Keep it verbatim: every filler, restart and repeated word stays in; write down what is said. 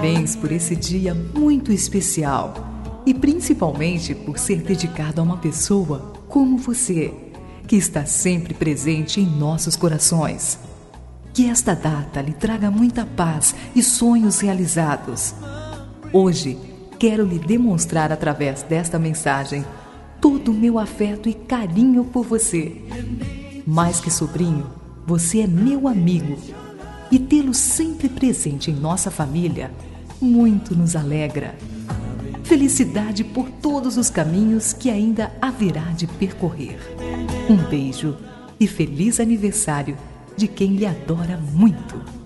Parabéns por esse dia muito especial e principalmente por ser dedicado a uma pessoa como você, que está sempre presente em nossos corações. Que esta data lhe traga muita paz e sonhos realizados. Hoje, quero lhe demonstrar através desta mensagem todo o meu afeto e carinho por você. Mais que sobrinho, você é meu amigo. E tê-lo sempre presente em nossa família muito nos alegra. Felicidade por todos os caminhos que ainda haverá de percorrer. Um beijo e feliz aniversário de quem lhe adora muito.